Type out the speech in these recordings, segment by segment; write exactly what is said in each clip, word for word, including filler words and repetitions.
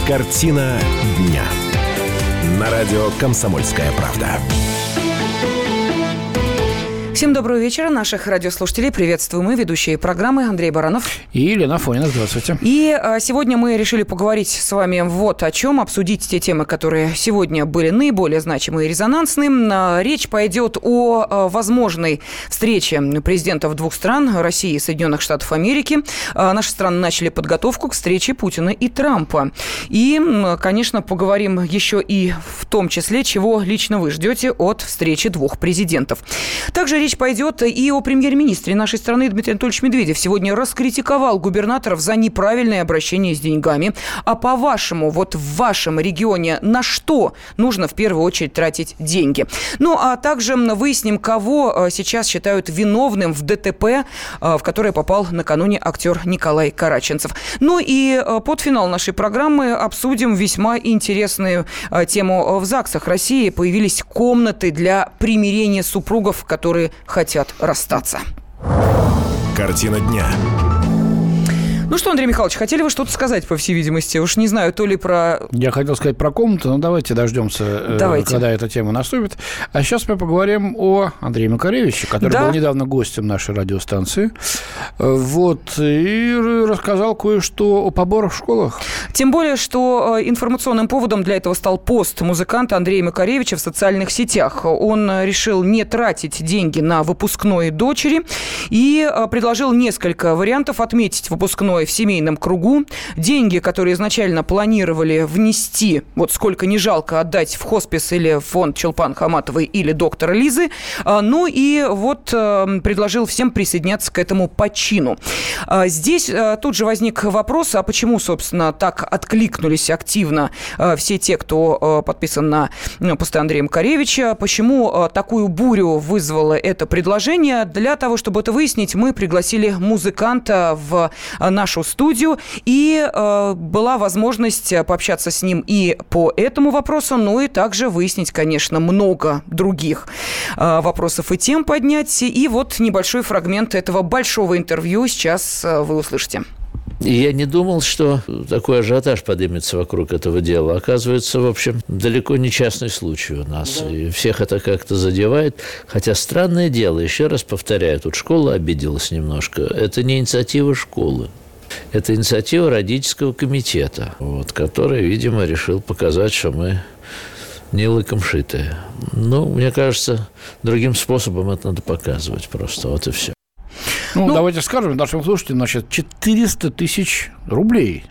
Картина дня. На радио «Комсомольская правда». Всем доброго вечера. Наших радиослушателей приветствуем мы, ведущие программы Андрей Баранов и Елена Афонина. Здравствуйте. И а, сегодня мы решили поговорить с вами вот о чем, обсудить те темы, которые сегодня были наиболее значимые и резонансные. А, речь пойдет о а, возможной встрече президентов двух стран, России и Соединенных Штатов Америки. А, наши страны начали подготовку к встрече Путина и Трампа. И, конечно, поговорим еще и в том числе, чего лично вы ждете от встречи двух президентов. Также речь пойдет и о премьер-министре нашей страны. Дмитрий Анатольевич Медведев сегодня раскритиковал губернаторов за неправильное обращение с деньгами. А по-вашему, вот в вашем регионе на что нужно в первую очередь тратить деньги? Ну, а также выясним, кого сейчас считают виновным в ДТП, в которое попал накануне актер Николай Караченцев. Ну и под финал нашей программы обсудим весьма интересную тему. В ЗАГСах России появились комнаты для примирения супругов, которые хотят расстаться. Картина дня. Ну что, Андрей Михайлович, хотели вы что-то сказать, по всей видимости? Уж не знаю, то ли про... Я хотел сказать про комнату, но давайте дождемся, давайте. Когда эта тема наступит. А сейчас мы поговорим о Андрее Макаревиче, который да? был недавно гостем нашей радиостанции. Вот, и рассказал кое-что о поборах в школах. Тем более, что информационным поводом для этого стал пост музыканта Андрея Макаревича в социальных сетях. Он решил не тратить деньги на выпускной дочери и предложил несколько вариантов отметить выпускной в семейном кругу. Деньги, которые изначально планировали внести, вот сколько не жалко отдать в хоспис или в фонд Чулпан Хаматовой или доктора Лизы. Ну и вот предложил всем присоединяться к этому почину. Здесь тут же возник вопрос, а почему, собственно, так откликнулись активно все те, кто подписан на посты Андрея Макаревича? Почему такую бурю вызвало это предложение? Для того, чтобы это выяснить, мы пригласили музыканта в нашу студию, и э, была возможность пообщаться с ним и по этому вопросу, но и также выяснить, конечно, много других э, вопросов и тем поднять. И вот небольшой фрагмент этого большого интервью сейчас э, вы услышите. Я не думал, что такой ажиотаж поднимется вокруг этого дела. Оказывается, в общем, далеко не частный случай у нас. Да. И всех это как-то задевает. Хотя странное дело, еще раз повторяю, тут школа обиделась немножко. Это не инициатива школы. Это инициатива родительского комитета, вот, который, видимо, решил показать, что мы не лыком шитые. Ну, мне кажется, другим способом это надо показывать просто. Вот и все. Ну, ну, давайте скажем нашим слушателям, значит, четыреста тысяч рублей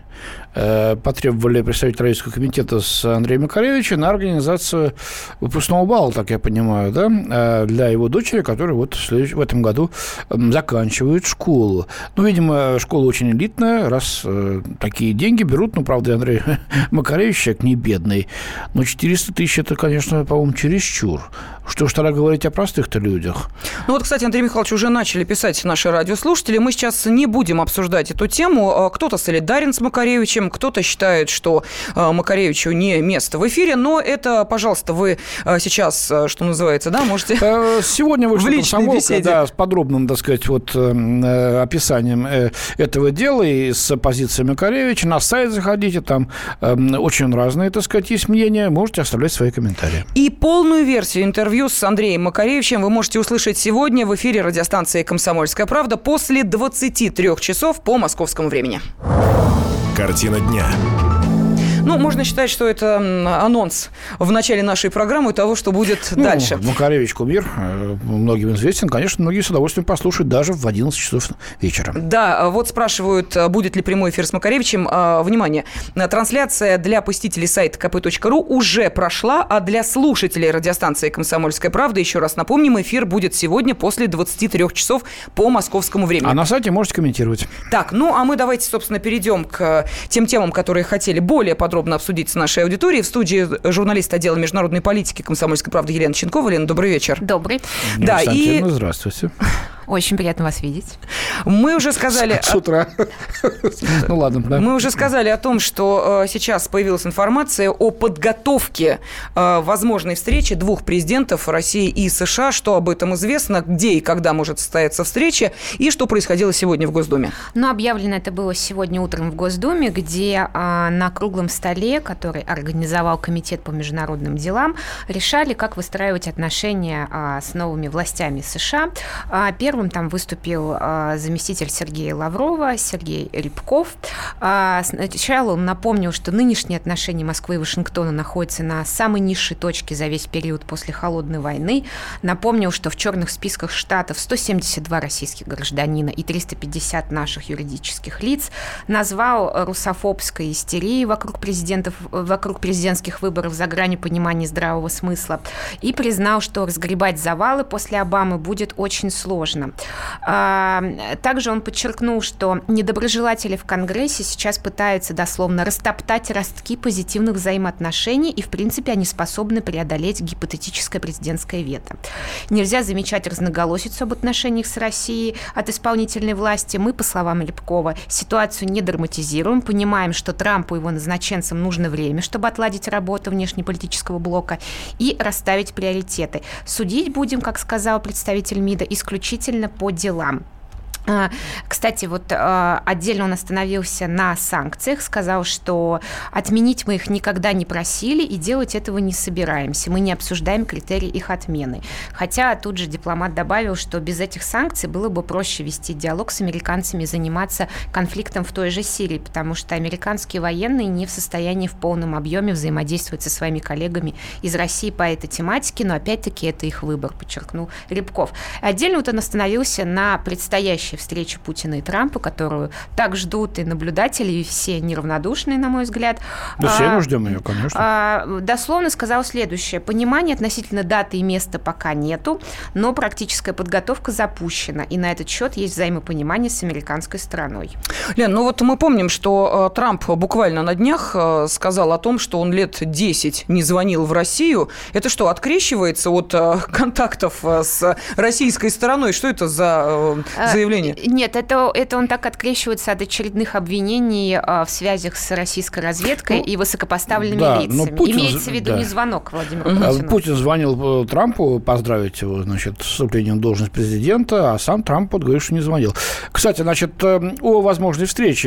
э, потребовали представители родительского комитета с Андреем Макаревичем на организацию выпускного бала, так я понимаю, да, э, для его дочери, которая вот в, в этом году э, заканчивает школу. Ну, видимо, школа очень элитная, раз э, такие деньги берут, ну, правда, Андрей Макаревич человек не бедный, но четыреста тысяч это, конечно, по-моему, чересчур. Что ж тогда говорить о простых-то людях? Ну вот, кстати, Андрей Михайлович, уже начали писать наши радиослушатели. Мы сейчас не будем обсуждать эту тему. Кто-то солидарен с Макаревичем, кто-то считает, что Макаревичу не место в эфире. Но это, пожалуйста, вы сейчас, что называется, да, можете... Сегодня вышла комсомолка, да, с подробным, так сказать, вот описанием этого дела и с позиции Макаревича. На сайт заходите, там очень разные, так сказать, есть мнения. Можете оставлять свои комментарии. И полную версию интервью с Андреем Макаревичем вы можете услышать сегодня в эфире радиостанции «Комсомольская правда» после двадцати трёх часов по московскому времени. Картина дня. Ну, можно считать, что это анонс в начале нашей программы того, что будет ну, дальше. Макаревич кумир, многим известен. Конечно, многие с удовольствием послушают даже в одиннадцать часов вечера. Да, вот спрашивают, будет ли прямой эфир с Макаревичем. Внимание, трансляция для посетителей сайта ка пэ точка ру уже прошла, а для слушателей радиостанции «Комсомольская правда», еще раз напомним, эфир будет сегодня после двадцати трёх часов по московскому времени. А на сайте можете комментировать. Так, ну, а мы давайте, собственно, перейдем к тем темам, которые хотели более подробно подробно обсудить с нашей аудиторией. В студии журналист отдела международной политики «Комсомольской правды» Елена Ченкова. Лена, добрый вечер. Добрый. Да, и... Здравствуйте. Очень приятно вас видеть. Мы уже сказали... С утра. Ну ладно, да. Мы уже сказали о том, что сейчас появилась информация о подготовке возможной встречи двух президентов России и США. Что об этом известно, где и когда может состояться встреча, и что происходило сегодня в Госдуме? Ну, объявлено это было сегодня утром в Госдуме, где на круглом столе, который организовал Комитет по международным делам, решали, как выстраивать отношения с новыми властями США. Первым там выступил заместитель Сергея Лаврова, Сергей Рябков. Сначала он напомнил, что нынешние отношения Москвы и Вашингтона находятся на самой низшей точке за весь период после Холодной войны. Напомнил, что в черных списках Штатов сто семьдесят два российских гражданина и триста пятьдесят наших юридических лиц. Назвал русофобской истерией вокруг президентов, вокруг президентских выборов за гранью понимания здравого смысла. И признал, что разгребать завалы после Обамы будет очень сложно. Также он подчеркнул, что недоброжелатели в Конгрессе сейчас пытаются дословно растоптать ростки позитивных взаимоотношений, и, в принципе, они способны преодолеть гипотетическое президентское вето. Нельзя замечать разноголосицу об отношениях с Россией от исполнительной власти. Мы, по словам Рябкова, ситуацию не драматизируем, понимаем, что Трампу и его назначенцам нужно время, чтобы отладить работу внешнеполитического блока и расставить приоритеты. Судить будем, как сказал представитель МИДа, исключительно по делам. Кстати, вот отдельно он остановился на санкциях, сказал, что отменить мы их никогда не просили и делать этого не собираемся. Мы не обсуждаем критерии их отмены. Хотя тут же дипломат добавил, что без этих санкций было бы проще вести диалог с американцами и заниматься конфликтом в той же Сирии, потому что американские военные не в состоянии в полном объеме взаимодействовать со своими коллегами из России по этой тематике, но опять-таки это их выбор, подчеркнул Рябков. Отдельно вот он остановился на предстоящей встречи Путина и Трампа, которую так ждут и наблюдатели, и все неравнодушные, на мой взгляд. Да, все мы ждем ее, конечно. Дословно сказал следующее. Понимания относительно даты и места пока нету, но практическая подготовка запущена, и на этот счет есть взаимопонимание с американской стороной. Лен, ну вот мы помним, что Трамп буквально на днях сказал о том, что он лет десять не звонил в Россию. Это что, открещивается от контактов с российской стороной? Что это за заявление? Нет, это, это он так открещивается от очередных обвинений в связях с российской разведкой ну, и высокопоставленными да, лицами. Путин, Имеется в виду да. не звонок Владимиру угу. Путину. Путин звонил Трампу поздравить его, значит, с вступлением в должность президента, а сам Трамп вот говорит, что не звонил. Кстати, значит, о возможной встрече.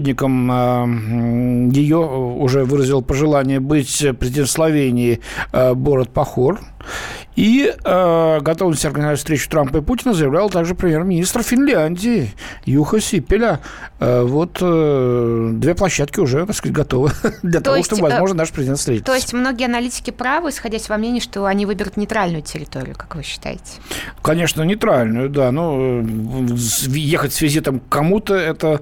Посредником ее уже выразил пожелание быть президент Словении Борут Пахор. И э, готовность организовать встречу Трампа и Путина заявлял также премьер-министр Финляндии Юха Сипиля. Э, вот э, две площадки уже, так сказать, готовы для то того, есть, чтобы, возможно, наш президент встретится. То есть многие аналитики правы, исходя из мнения, что они выберут нейтральную территорию, как вы считаете? Конечно, нейтральную, да. Но ехать с визитом к кому-то это,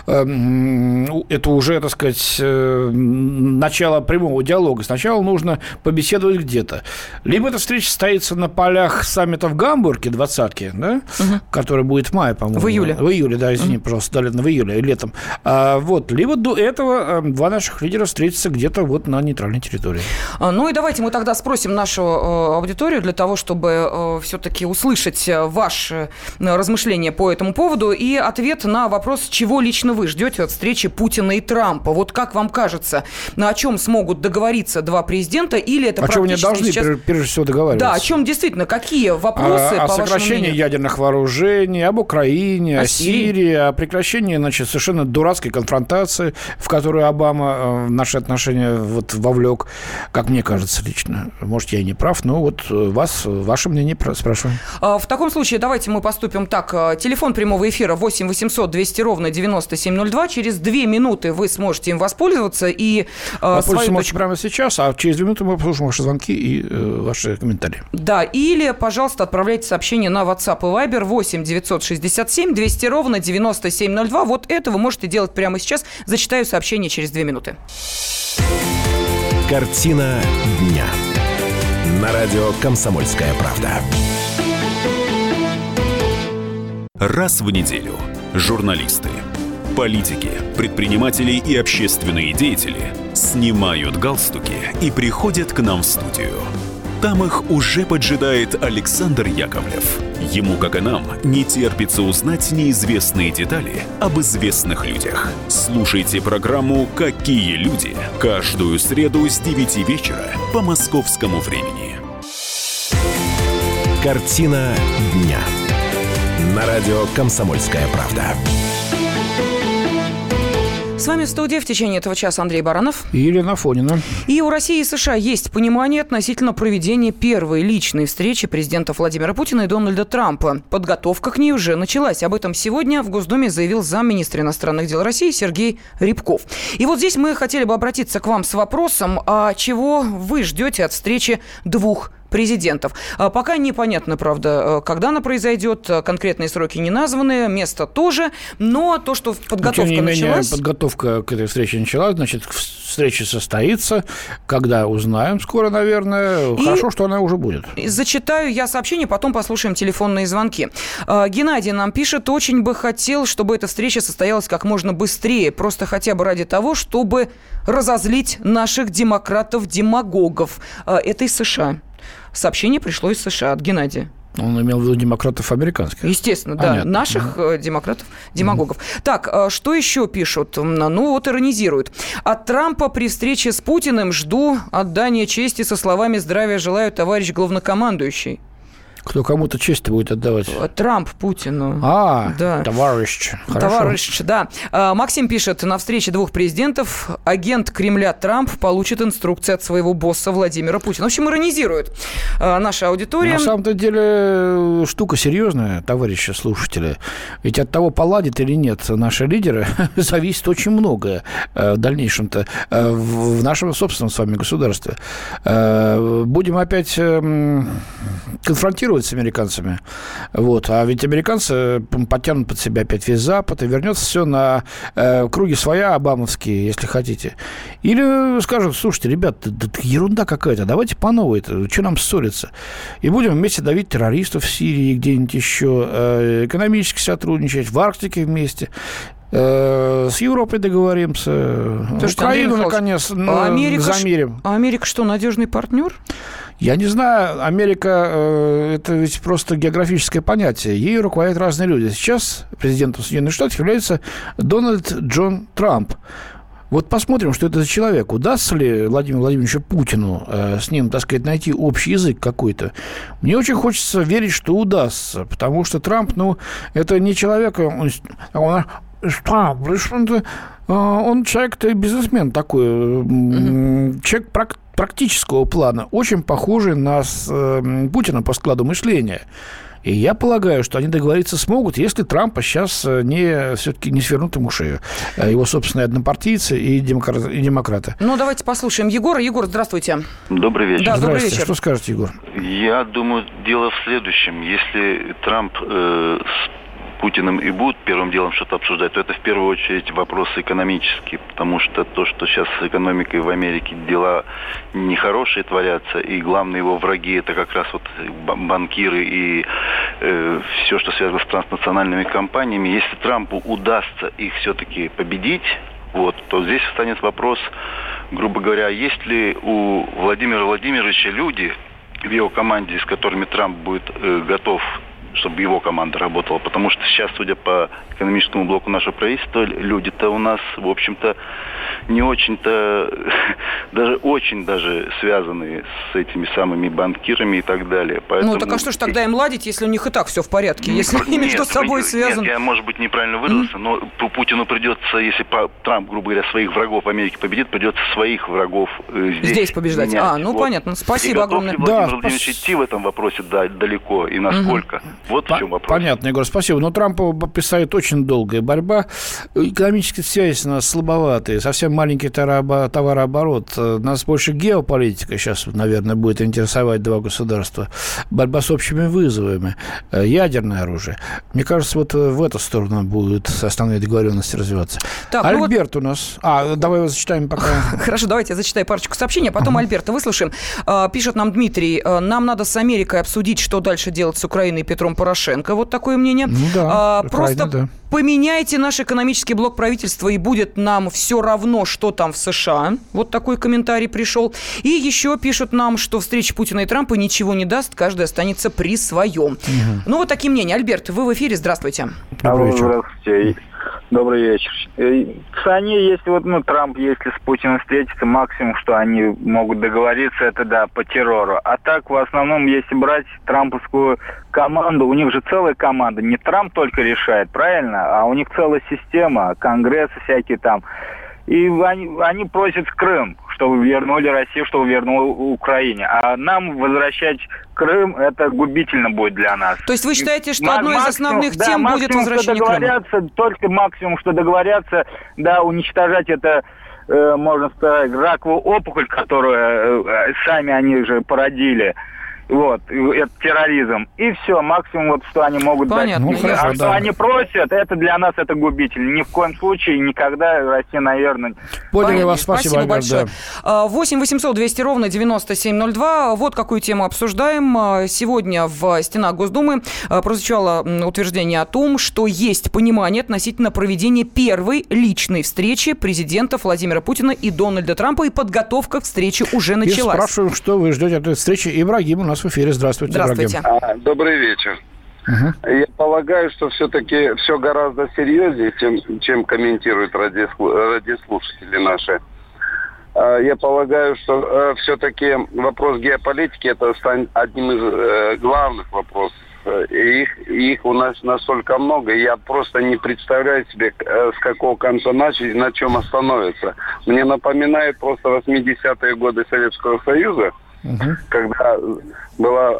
э, это уже, так сказать, э, начало прямого диалога. Сначала нужно побеседовать где-то. Либо эта встреча состоится на полях саммита в Гамбурге, двадцатки, да, угу. который будет в мае, по-моему. В июле. В июле, да, извини, угу. пожалуйста, да, в июле, летом. А, вот, либо до этого два наших лидера встретятся где-то вот на нейтральной территории. Ну и давайте мы тогда спросим нашу аудиторию для того, чтобы все-таки услышать ваши размышления по этому поводу и ответ на вопрос, чего лично вы ждете от встречи Путина и Трампа. Вот как вам кажется, о чем смогут договориться два президента, или это о практически чем они должны, сейчас... прежде всего, договариваться? Да, о чем действительно, какие вопросы, о, по о сокращении мнению? ядерных вооружений, об Украине, о, о Сирии, Сирии, о прекращении, значит, совершенно дурацкой конфронтации, в которую Обама э, наши отношения вот вовлек, как мне кажется лично. Может, я и не прав, но вот вас, ваше мнение спрашиваю. В таком случае давайте мы поступим так. Телефон прямого эфира восемь восемьсот двести ровно девяносто семь ноль два. Через две минуты вы сможете им воспользоваться и воспользоваться можете прямо сейчас, а через две минуты мы послушаем ваши звонки и э, ваши комментарии. Да, или, пожалуйста, отправляйте сообщение на WhatsApp и Viber восемь девятьсот шестьдесят семь двести ровно девяносто семь ноль два. Вот это вы можете делать прямо сейчас. Зачитаю сообщение через две минуты. Картина дня. На радио «Комсомольская правда». Раз в неделю журналисты, политики, предприниматели и общественные деятели снимают галстуки и приходят к нам в студию. Там их уже поджидает Александр Яковлев. Ему, как и нам, не терпится узнать неизвестные детали об известных людях. Слушайте программу «Какие люди» каждую среду с девяти вечера по московскому времени. Картина дня. На радио «Комсомольская правда». С вами в студии в течение этого часа Андрей Баранов и Елена Афонина. И у России и США есть понимание относительно проведения первой личной встречи президентов Владимира Путина и Дональда Трампа. Подготовка к ней уже началась. Об этом сегодня в Госдуме заявил замминистра иностранных дел России Сергей Рябков. И вот здесь мы хотели бы обратиться к вам с вопросом, а чего вы ждете от встречи двух президентов. Пока непонятно, правда, когда она произойдет, конкретные сроки не названы, место тоже, но то, что подготовка Тем не менее, началась... подготовка к этой встрече началась, значит, встреча состоится, когда узнаем скоро, наверное. И хорошо, что она уже будет. Зачитаю я сообщение, потом послушаем телефонные звонки. Геннадий нам пишет: очень бы хотел, чтобы эта встреча состоялась как можно быстрее, просто хотя бы ради того, чтобы разозлить наших демократов-демагогов. Это из США. Сообщение пришло из США от Геннадия. Он имел в виду демократов американских. Естественно, да. Понятно. Наших mm-hmm. демократов, демагогов. Mm-hmm. Так, что еще пишут? Ну, вот иронизируют. От Трампа при встрече с Путиным жду отдания чести со словами «Здравия желаю, товарищ главнокомандующий». Кто кому-то честь будет отдавать? Трамп Путину. А, да. товарищ. Хорошо. Товарищ, да. Максим пишет: на встрече двух президентов агент Кремля Трамп получит инструкции от своего босса Владимира Путина. В общем, иронизирует наша аудитория. На самом-то деле штука серьезная, товарищи слушатели. Ведь от того, поладят или нет наши лидеры, зависит очень многое в дальнейшем-то в нашем собственном с вами государстве. Будем опять конфронтировать с американцами. Вот. А ведь американцы подтянут под себя опять весь Запад, и вернется все на э, круги своя, обамовские, если хотите. Или скажут: слушайте, ребят, да, да, ерунда какая-то, давайте по новой-то, что нам ссориться? И будем вместе давить террористов в Сирии, где-нибудь еще, э, экономически сотрудничать, в Арктике вместе. С Европой договоримся. Слушайте, Украину, наконец, а Америка замерим. А Америка что, надежный партнер? Я не знаю. Америка э, – это ведь просто географическое понятие. Ею руководят разные люди. Сейчас президентом Соединенных Штатов является Дональд Джон Трамп. Вот посмотрим, что это за человек. Удастся ли Владимиру Владимировичу Путину э, с ним, так сказать, найти общий язык какой-то? Мне очень хочется верить, что удастся. Потому что Трамп, ну, это не человек... Он, он, он человек-то бизнесмен такой, mm-hmm. человек практического плана, очень похожий на Путина по складу мышления. И я полагаю, что они договориться смогут, если Трампа сейчас не, все-таки не свернут ему шею. Его собственные однопартийцы и демократы. И демократы. Ну, давайте послушаем Егора. Егор, здравствуйте. Добрый вечер. Да, добрый вечер. Что скажете, Егор? Я думаю, дело в следующем. Если Трамп э, с Путиным и будут первым делом что-то обсуждать, то это в первую очередь вопросы экономические, потому что то, что сейчас с экономикой в Америке дела нехорошие творятся, и главные его враги это как раз вот банкиры и э, все, что связано с транснациональными компаниями. Если Трампу удастся их все-таки победить, вот, то здесь встанет вопрос, грубо говоря, есть ли у Владимира Владимировича люди в его команде, с которыми Трамп будет э, готов, чтобы его команда работала. Потому что сейчас, судя по экономическому блоку нашего правительства, люди-то у нас, в общем-то, не очень-то, даже очень даже связаны с этими самыми банкирами и так далее. Поэтому... Ну, так а что ж тогда им ладить, если у них и так все в порядке, если они между собой связаны? Нет, я, может быть, неправильно выразился, mm-hmm. но по Путину придется, если Трамп, грубо говоря, своих врагов Америки победит, придется своих врагов э, здесь, здесь побеждать. менять. А, ну, вот. Понятно. Спасибо огромное. И готов ли Владимир да, Владимирович спас... идти в этом вопросе да, далеко и насколько? Mm-hmm. Вот в чем вопрос. Понятно, Егор, спасибо. Но Трампу предстоит очень долгая борьба. Экономические связи у нас слабоватые, совсем маленький товарооборот. Нас больше геополитика сейчас, наверное, будет интересовать два государства. Борьба с общими вызовами, ядерное оружие. Мне кажется, вот в эту сторону будут основные договоренности развиваться. Так, Альберт ну вот... у нас... А, давай его зачитаем пока. Хорошо, давайте я зачитаю парочку сообщений, а потом uh-huh. Альберта выслушаем. Пишет нам Дмитрий: нам надо с Америкой обсудить, что дальше делать с Украиной и Петром Порошенко. Вот такое мнение. Ну, да, а, просто да. Поменяйте наш экономический блок правительства, и будет нам все равно, равно, что там в США. Вот такой комментарий пришел. И еще пишут нам, что встреча Путина и Трампа ничего не даст, каждый останется при своем. Угу. Ну, вот такие мнения. Альберт, вы в эфире, здравствуйте. Добрый вечер. Здравствуйте. Добрый вечер. Они, если вот, ну, Трамп, если с Путиным встретится, максимум, что они могут договориться, это, да, по террору. А так, в основном, если брать трамповскую команду, у них же целая команда, не Трамп только решает, правильно? А у них целая система, конгрессы всякие там. И они, они просят Крым, чтобы вернули Россию, чтобы вернули Украине. А нам возвращать Крым, это губительно будет для нас. То есть вы считаете, что одной из основных да, тем максимум, будет возвращение Крыма? Только максимум, что договорятся, да, уничтожать это, э, можно сказать, раковую опухоль, которую э, сами они же породили. Вот, это терроризм. И все, максимум, вот, что они могут Понятно. дать. Ну, хорошо, а да. что они просят, это для нас это губительно. Ни в коем случае, никогда Россия, наверное... Поняли Понятно. вас, спасибо, спасибо Альберт, большое. Да. восемь восемьсот двести ровно девяносто семь ноль два. Вот какую тему обсуждаем. Сегодня в стенах Госдумы прозвучало утверждение о том, что есть понимание относительно проведения первой личной встречи президентов Владимира Путина и Дональда Трампа, и подготовка к встрече уже началась. И спрашиваем, что вы ждете от этой встречи. Ибрагим у нас в эфире. Здравствуйте, Здравствуйте. Ибрагим. А, добрый вечер. Угу. Я полагаю, что все-таки все гораздо серьезнее, чем, чем комментируют радиослу- радиослушатели наши. А, я полагаю, что а, все-таки вопрос геополитики это станет одним из а, главных вопросов. И их, и их у нас настолько много, и я просто не представляю себе, с какого конца начать и на чем остановиться. Мне напоминает просто восьмидесятые годы Советского Союза, Uh-huh. когда была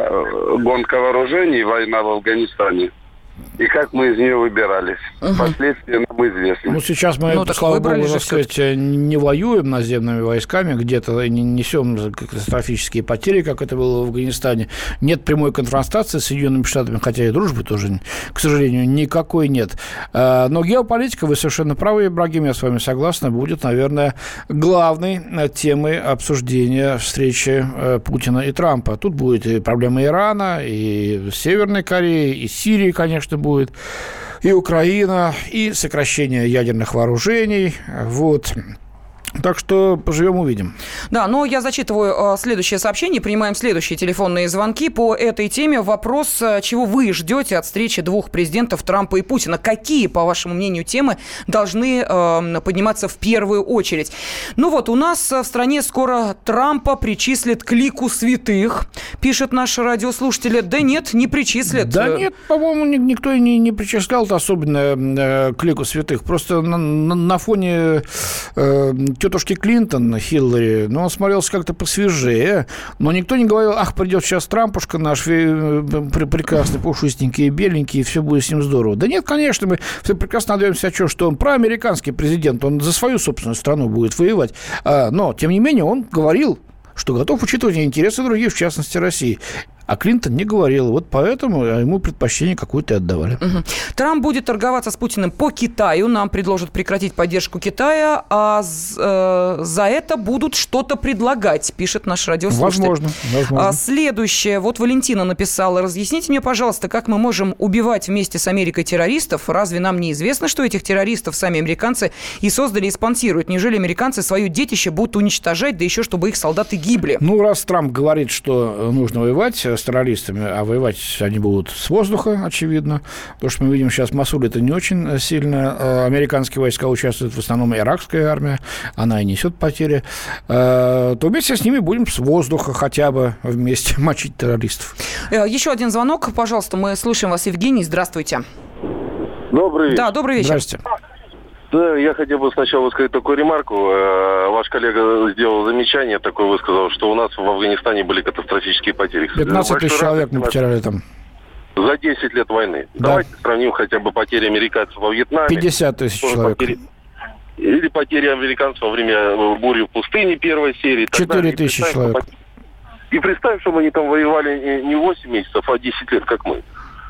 э, гонка вооружений, война в Афганистане, и как мы из нее выбирались. Uh-huh. Последствия нам известны. Ну, сейчас мы, ну, слава богу, так сказать, не воюем наземными войсками, где-то не несем катастрофические потери, как это было в Афганистане. Нет прямой конфронтации с Соединенными Штатами, хотя и дружбы тоже, к сожалению, никакой нет. Но геополитика, вы совершенно правы, Ибрагим, я с вами согласна, будет, наверное, главной темой обсуждения встречи Путина и Трампа. Тут будет и проблема Ирана, и Северной Кореи, и Сирии, конечно, будет, и Украина, и сокращение ядерных вооружений. Вот. Так что поживем, увидим. Да, но я зачитываю следующее сообщение, принимаем следующие телефонные звонки по этой теме. Вопрос, чего вы ждете от встречи двух президентов Трампа и Путина? Какие, по вашему мнению, темы должны э, подниматься в первую очередь? Ну вот, у нас в стране скоро Трампа причислят к лику святых, пишет наш радиослушатель. Да нет, не причислят. Да нет, по-моему, никто и не, не причислял особенно э, к лику святых. Просто на, на, на фоне... Э, тетушки Клинтон, Хиллари, ну, он смотрелся как-то посвежее, но никто не говорил, ах, придет сейчас Трампушка наш прекрасный, пушистенький, беленький, и все будет с ним здорово. Да нет, конечно, мы все прекрасно отдаемся отчет, что он проамериканский президент, он за свою собственную страну будет воевать, но, тем не менее, он говорил, что готов учитывать интересы других, в частности, России. А Клинтон не говорил. Вот поэтому ему предпочтение какое-то отдавали. Угу. Трамп будет торговаться с Путиным по Китаю. Нам предложат прекратить поддержку Китая, а э, за это будут что-то предлагать, пишет наш радиослушатель. Возможно. возможно. А, следующее. Вот Валентина написала. Разъясните мне, пожалуйста, как мы можем убивать вместе с Америкой террористов? Разве нам не известно, что этих террористов сами американцы и создали, и спонсируют? Неужели американцы свое детище будут уничтожать, да еще чтобы их солдаты гибли? Ну, раз Трамп говорит, что нужно воевать с террористами, а воевать они будут с воздуха, очевидно, потому что мы видим сейчас в Мосуле это не очень сильно. Американские войска участвуют, в основном иракская армия, она и несет потери, то вместе с ними будем с воздуха хотя бы вместе мочить террористов. Еще один звонок, пожалуйста, мы слушаем вас, Евгений, здравствуйте. Добрый вечер. Да, добрый вечер. Здравствуйте. Да, я хотел бы сначала сказать такую ремарку. Ваш коллега сделал замечание, такое высказал, что у нас в Афганистане были катастрофические потери. пятнадцать тысяч человек мы потеряли там. За десять лет войны. Да. Давайте сравним хотя бы потери американцев во Вьетнаме. пятьдесят тысяч человек. Потери... Или потери американцев во время бури в пустыне первой серии. четыре тысячи человек. И представим, чтобы они там воевали не восемь месяцев, а десять лет, как мы.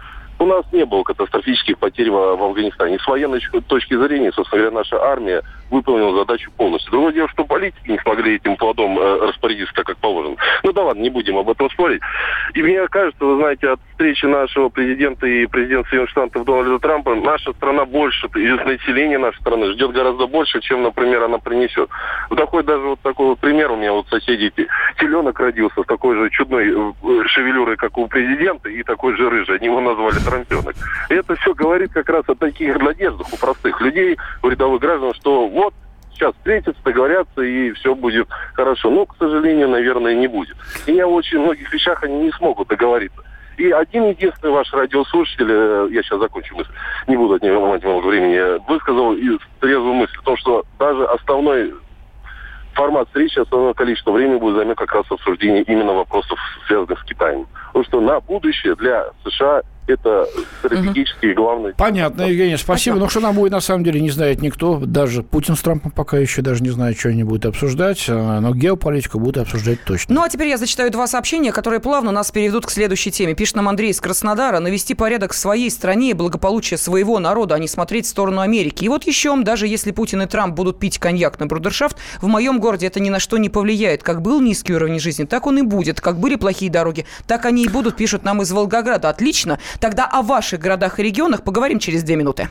У нас не было катастрофических потерь в, в Афганистане. С военной точки зрения, собственно говоря, наша армия выполнила задачу полностью. Другое дело, что политики не смогли этим плодом э, распорядиться так, как положено. Ну да ладно, не будем об этом спорить. И мне кажется, вы знаете, от встречи нашего президента и президента Соединенных Штатов Дональда Трампа наша страна больше, и население нашей страны ждет гораздо больше, чем, например, она принесет. Вот такой даже вот такой вот пример у меня вот соседей. Теленок родился с такой же чудной шевелюрой, как у президента, и такой же рыжий. Они его назвали трампенок. И это все говорит как раз о таких надеждах у простых людей, у рядовых граждан, что вот сейчас встретятся, договорятся, и все будет хорошо. Но, к сожалению, наверное, не будет. И о очень многих вещах они не смогут договориться. И один единственный ваш радиослушатель, я сейчас закончу мысль, не буду от него отнимать много времени, высказал трезвую мысль о том, что даже основной формат встречи, основное количество времени будет займет как раз обсуждение именно вопросов, связанных с Китаем. Потому что на будущее для США это стратегически угу. главное. Понятно, Евгений, спасибо. Но что нам будет, на самом деле, не знает никто. Даже Путин с Трампом пока еще даже не знает, что они будут обсуждать. Но геополитику будут обсуждать точно. Ну, а теперь я зачитаю два сообщения, которые плавно нас переведут к следующей теме. Пишет нам Андрей из Краснодара. Навести порядок в своей стране и благополучие своего народа, а не смотреть в сторону Америки. И вот еще, даже если Путин и Трамп будут пить коньяк на брудершафт, в моем городе это ни на что не повлияет. Как был низкий уровень жизни, так он и будет. Как были плохие дороги, так они и будут, пишут нам из Волгограда. Отлично. Тогда о ваших городах и регионах поговорим через две минуты.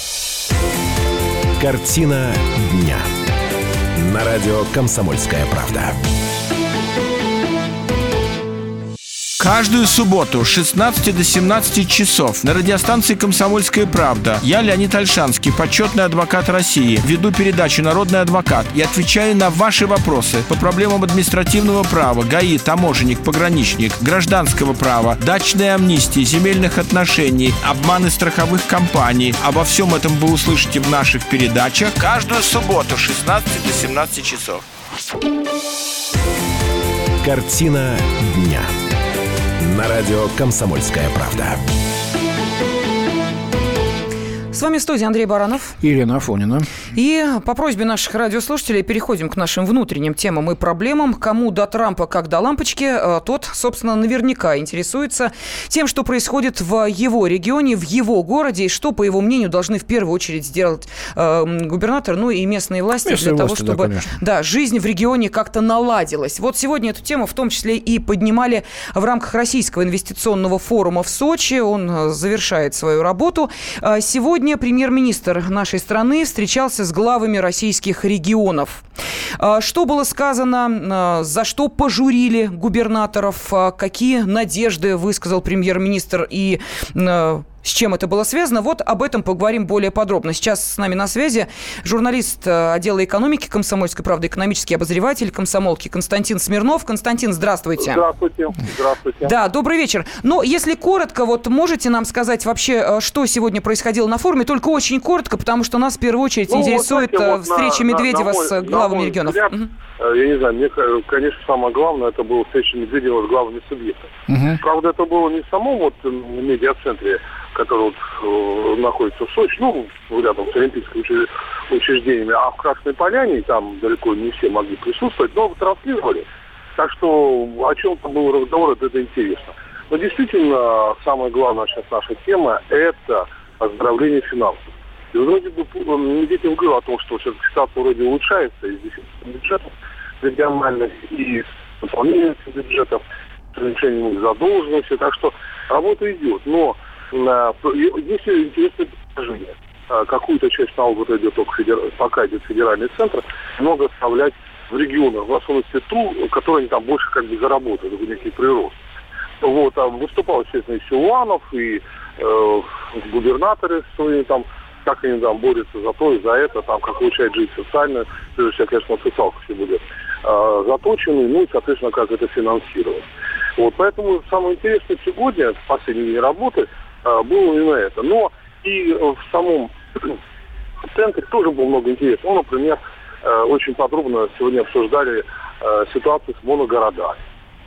Картина дня. На радио «Комсомольская правда». Каждую субботу с шестнадцати до семнадцати часов на радиостанции «Комсомольская правда» я, Леонид Ольшанский, почетный адвокат России, веду передачу «Народный адвокат» и отвечаю на ваши вопросы по проблемам административного права, ГАИ, таможенник, пограничник, гражданского права, дачной амнистии, земельных отношений, обманы страховых компаний. Обо всем этом вы услышите в наших передачах каждую субботу с шестнадцати до семнадцати часов. Картина дня. На радио «Комсомольская правда». С вами в студии Андрей Баранов. Ирина Афонина. И по просьбе наших радиослушателей переходим к нашим внутренним темам и проблемам. Кому до Трампа, как до лампочки, тот, собственно, наверняка интересуется тем, что происходит в его регионе, в его городе, и что, по его мнению, должны в первую очередь сделать э, губернатор, ну и местные власти местные для власти, того, чтобы да, да, жизнь в регионе как-то наладилась. Вот сегодня эту тему в том числе и поднимали в рамках Российского инвестиционного форума в Сочи. Он завершает свою работу. Сегодня премьер-министр нашей страны встречался с главами российских регионов. Что было сказано, за что пожурили губернаторов, какие надежды высказал премьер-министр и с чем это было связано, вот об этом поговорим более подробно. Сейчас с нами на связи журналист отдела экономики «Комсомольской правды», экономический обозреватель комсомолки Константин Смирнов. Константин, здравствуйте. Здравствуйте. Здравствуйте. Да, добрый вечер. Но если коротко, вот можете нам сказать вообще, что сегодня происходило на форуме? Только очень коротко, потому что нас в первую очередь ну, интересует вот, знаете, встреча вот на, Медведева на, на мой, с главами на регионов. Взгляд, угу. Я не знаю, мне, конечно, самое главное, это была встреча Медведева с главами субъектов. Угу. Правда, это было не в самом вот медиацентре, который вот, э, находится в Сочи, ну, рядом с олимпийскими учреждениями, а в Красной Поляне, там далеко не все могли присутствовать, но транслировали. Так что о чем-то был разговор, это, это интересно. Но действительно, самая главная сейчас наша тема – это оздоровление финансов. И вроде бы Медведев говорил о том, что сейчас ситуация вроде улучшается, и дефицит бюджетов региональных, и наполнение бюджетов, уменьшение задолженности, так что работа идет. Но есть интересное предложение. Какую-то часть налогов идет только федер... пока идет федеральный центр, много оставлять в регионах, в особенности ту, которые они там больше как бы заработают, некий прирост. Вот, там выступал, естественно, и Силуанов, и э, губернаторы свои там, как они там борются за то и за это, там, как улучшать жизнь социальную, прежде всего, конечно, социалка все будет э, заточены, ну и, соответственно, как это финансировать. Вот, поэтому самое интересное сегодня, в последние дни работы, э, было именно это. Но и в самом центре тоже было много интересного. Ну, например, э, очень подробно сегодня обсуждали э, ситуацию с моногородами.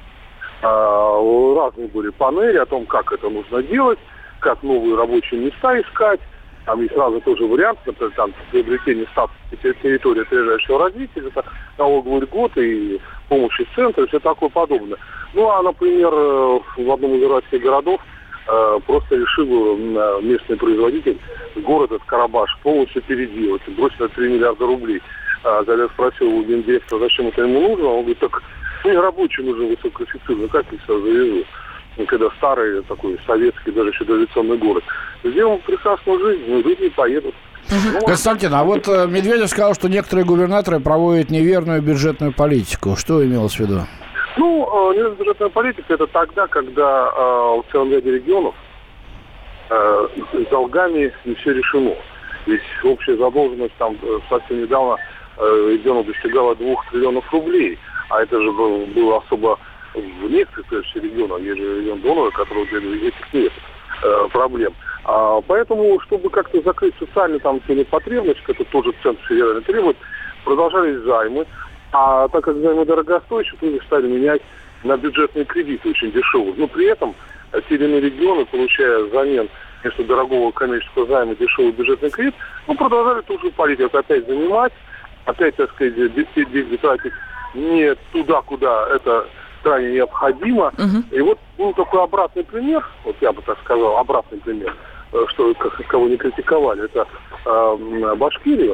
Э, разные были панели о том, как это нужно делать, как новые рабочие места искать. Там есть разные тоже варианты, например, там приобретение статуса территории опережающего развития, это налоговый льгот и помощь из центра, и все такое подобное. Ну, а, например, в одном из российских городов просто решил местный производитель город этот Карабаш полностью переделать, бросить на три миллиарда рублей. А когда я спросил у гендиректора, зачем это ему нужно, он говорит, так мне рабочий нужен высококвалифицированный, как я себя завезу? Когда старый такой советский, даже еще дореволюционный город. Сделал прекрасную жизнь, но люди не поедут. Ну, Константин, а вот Медведев сказал, что некоторые губернаторы проводят неверную бюджетную политику. Что имелось в виду? Ну, неверная бюджетная политика – это тогда, когда э, в целом ряде регионов э, с долгами не все решено. Ведь общая задолженность там совсем недавно э, регионов достигала двух триллионов рублей. А это же было, было особо в некоторых, конечно, регионах. Есть же регион донора, который для этих нет э, проблем. А, поэтому, чтобы как-то закрыть социальную там потребность, это тоже центр федеральный требует, продолжались займы. А так как займы дорогостоящие, их стали менять на бюджетные кредиты очень дешевые. Но при этом те или иные регионы, получая взамен вместо дорогого коммерческого займа дешевый бюджетный кредит, ну, продолжали ту же политику опять занимать, опять, так сказать, деньги тратить не туда, куда это крайне необходимо. Uh-huh. И вот был такой обратный пример, вот я бы так сказал, обратный пример, что как, кого не критиковали, это э, Башкирия,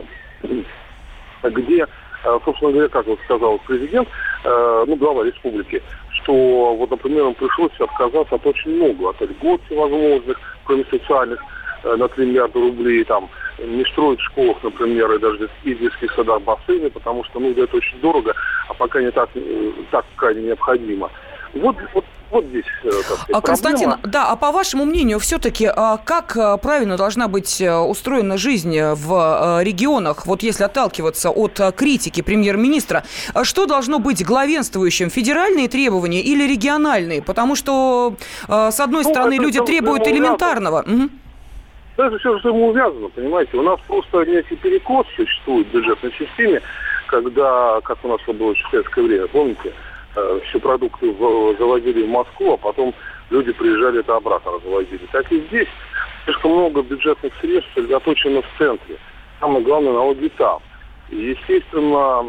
где, э, собственно говоря, как вот сказал президент, э, ну, глава республики, что, вот, например, им пришлось отказаться от очень много, от льгот всевозможных, кроме социальных, э, на три миллиарда рублей, там, не строить в школах, например, и даже в детских садах бассейны, потому что, ну, это очень дорого, а пока не так, так крайне необходимо. Вот, вот, вот здесь, так сказать, Константин, проблема. Да, а по вашему мнению, все-таки, как правильно должна быть устроена жизнь в регионах, вот если отталкиваться от критики премьер-министра, что должно быть главенствующим, федеральные требования или региональные? Потому что, с одной ну, стороны, люди требуют элементарного... Угу. Даже все же ему увязано, понимаете. У нас просто некий перекос существует в бюджетной системе, когда, как у нас было в советское время, помните, все продукты завозили в Москву, а потом люди приезжали это обратно развозили. Так и здесь слишком много бюджетных средств сосредоточено в центре. Самое главное, налоги там. И, естественно,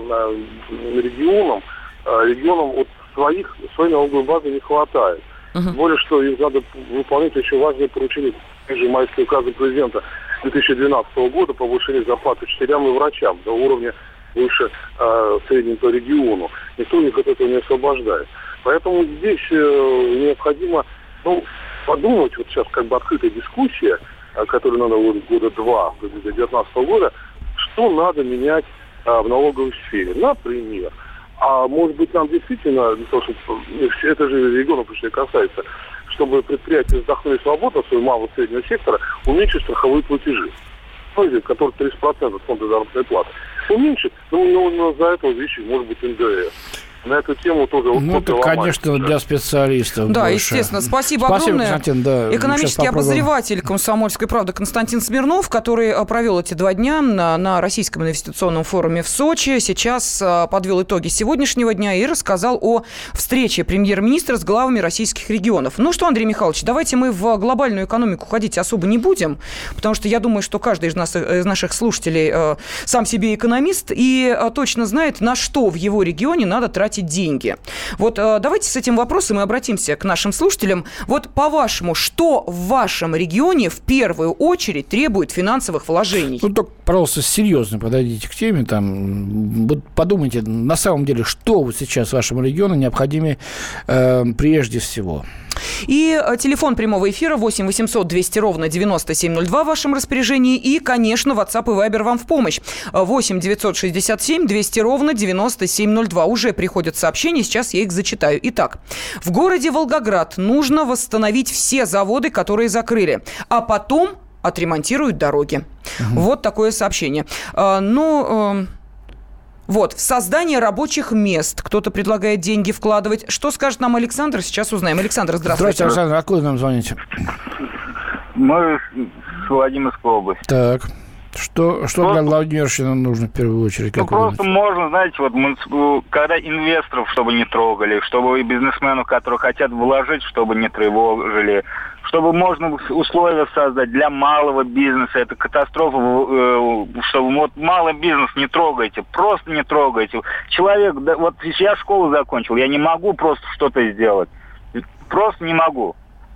регионам, регионам от своих, своей налоговой базы не хватает. Uh-huh. Тем более, что им надо выполнять еще важные поручения. Также майские указы президента две тысячи двенадцатого года по повышению зарплат учителям и врачам до уровня выше э, среднего по региону. Никто их от этого не освобождает. Поэтому здесь э, необходимо ну, подумать, вот сейчас как бы открытая дискуссия, э, которая надо вот года два, до две тысячи девятнадцатого года, что надо менять э, в налоговой сфере. Например, а может быть нам действительно, для того, чтобы, это же регионов почти касается, чтобы предприятия вздохнули свободно своего малого и среднего сектора, уменьшить страховые платежи, которые тридцать процентов фонда заработной платы. Уменьшить, ну, ну, ну за это увеличить, может быть, эн дэ эс. На эту тему тоже... Ну, это, конечно, для специалистов. Да, больше. Естественно. Спасибо, Спасибо огромное. Константин, да. Экономический обозреватель «Комсомольской правды» Константин Смирнов, который провел эти два дня на, на Российском инвестиционном форуме в Сочи, сейчас подвел итоги сегодняшнего дня и рассказал о встрече премьер-министра с главами российских регионов. Ну что, Андрей Михайлович, давайте мы в глобальную экономику ходить особо не будем, потому что я думаю, что каждый из, нас, из наших слушателей э, сам себе экономист и э, точно знает, на что в его регионе надо тратить деньги. Вот э, давайте с этим вопросом и обратимся к нашим слушателям. Вот по-вашему, что в вашем регионе в первую очередь требует финансовых вложений? Ну, только, пожалуйста, серьезно подойдите к теме. Там, вот подумайте, на самом деле, что вот сейчас вашему региону необходимо э, прежде всего. И телефон прямого эфира восемь восемьсот двести ровно девяносто семь ноль два в вашем распоряжении. И, конечно, WhatsApp и Viber вам в помощь. восемь девятьсот шестьдесят семь двести ровно девяносто семь ноль два. Уже приходят сообщения, сейчас я их зачитаю. Итак, в городе Волгоград нужно восстановить все заводы, которые закрыли, а потом отремонтируют дороги. Угу. Вот такое сообщение. А, ну... Вот, в создание рабочих мест кто-то предлагает деньги вкладывать. Что скажет нам Александр, сейчас узнаем. Александр, здравствуйте. Здравствуйте, Александр. Откуда нам звоните? Мы с Владимирской области. Так. Что, что для Владимирщины нужно в первую очередь? Ну, просто можно, знаете, вот мы, когда инвесторов, чтобы не трогали, чтобы и бизнесменов, которые хотят вложить, чтобы не тревожили, чтобы можно условия создать для малого бизнеса. Это катастрофа, чтобы вот малый бизнес не трогайте, просто не трогайте. Человек, да, вот я школу закончил, я не могу просто что-то сделать. Просто не могу.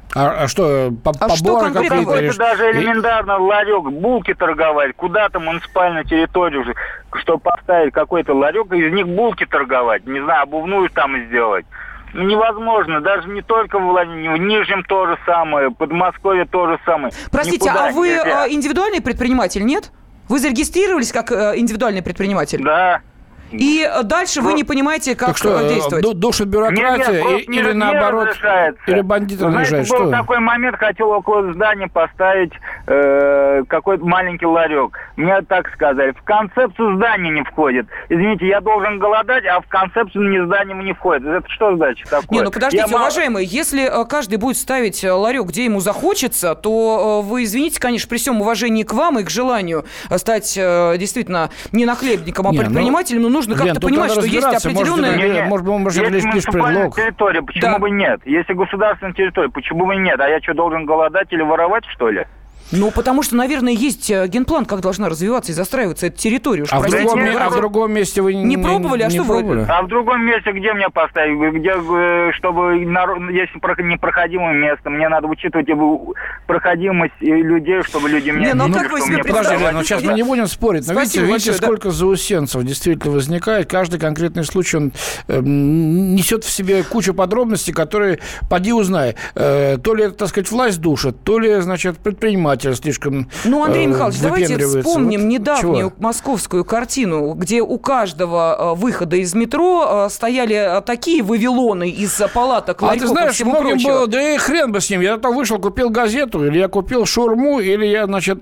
А, а что, по, а поборы что какие-то? Какой-то даже элементарно ларек, булки торговать, куда-то муниципальную территорию, чтобы поставить какой-то ларек, из них булки торговать, не знаю, обувную там сделать. Ну, невозможно, даже не только в Владимире, в Нижнем то же самое, в Подмосковье то же самое. Простите, Никуда а вы нельзя. индивидуальный предприниматель, нет? Вы зарегистрировались как индивидуальный предприниматель? Да. И дальше вы не понимаете, как так что, действовать. Душит бюрократия нет, нет, или не, наоборот, не или бандиты разрешают? Знаете, был что? такой момент, хотел около здания поставить э, какой-то маленький ларек. Мне так сказали, в концепцию здания не входит. Извините, я должен голодать, а в концепцию не здания не входит. Это что значит такое? Не, ну подождите, я уважаемые, мало... если каждый будет ставить ларек, где ему захочется, то вы, извините, конечно, при всем уважении к вам и к желанию стать действительно не нахлебником, а не, предпринимателем, но нужно как-то понимать, что есть определенная... Может, не, может, может быть, лишь предлог. Территория, почему да. бы нет? Если государственная территория, почему бы нет? А я что, должен голодать или воровать, что ли? Ну, потому что, наверное, есть генплан, как должна развиваться и застраиваться эта территория. Уж а, в другом, мне, а в другом месте вы не, не пробовали? Не, а не что пробовали? вы? А в другом месте где мне поставить? Где, чтобы, если непроходимое место, мне надо учитывать проходимость людей, чтобы люди меня... Не, ну, ну как вы себе подожди, Лен, ну, сейчас мы не будем спорить. Но видите, видите, большое, сколько да. заусенцев действительно возникает. Каждый конкретный случай, он э, несет в себе кучу подробностей, которые, поди узнай, э, то ли, так сказать, власть душит, то ли, значит, предприниматель слишком... Ну, Андрей Михайлович, давайте вспомним вот недавнюю чего? московскую картину, где у каждого выхода из метро стояли такие вавилоны из палаток, ларьков а ты знаешь, и всего многим прочего. было, да и хрен бы с ним. Я там вышел, купил газету, или я купил шаурму, или я, значит,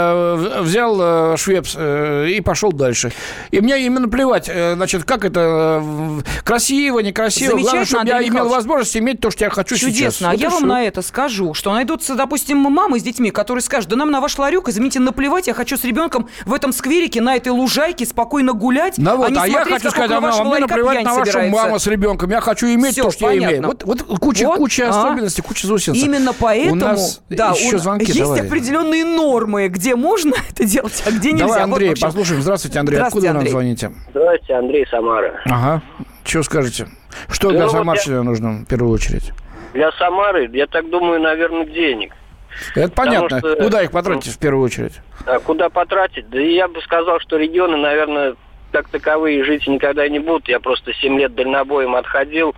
взял швепс и пошел дальше. И мне именно плевать, значит, как это красиво, некрасиво. Главное, чтобы я имел возможность иметь то, что я хочу Чудесно. сейчас. Чудесно. А я вам на это скажу, что найдутся, допустим, мамы с детьми, которые скажут, да нам на ваш ларек, извините, наплевать, я хочу с ребенком в этом скверике, на этой лужайке спокойно гулять, ну, вот, а не а смотреть, я хочу как сказать, около вашего а мне ларька наплевать пьянь на вашу собирается. маму с ребенком. Я хочу иметь Всё, то, что понятно. я имею. Вот, вот куча, вот, куча а? особенностей, куча заусенцев. Именно поэтому у нас да, еще у... звонки, есть давай. определенные нормы, где можно это делать, а где нельзя. Давай, Андрей, вот, общем... послушаем. Здравствуйте, Андрей. Здравствуйте, Откуда Андрей. вы нам звоните? Здравствуйте, Андрей, Самара. Ага. Что скажете? Что ну, для вот самарщины я... нужно в первую очередь? Для Самары, я так думаю, наверное, денег. Это понятно. Что, куда их потратить ну, в первую очередь? А куда потратить? Да я бы сказал, что регионы, наверное, как таковые жить никогда не будут. Я просто семь лет дальнобоем отходил.